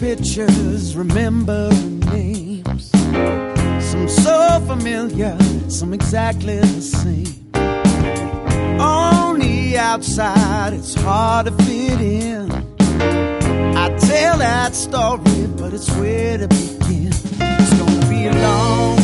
pictures, remembering names. Some so familiar, some exactly the same. On the outside, it's hard to fit in. I tell that story, but it's where to begin. It's gonna be a long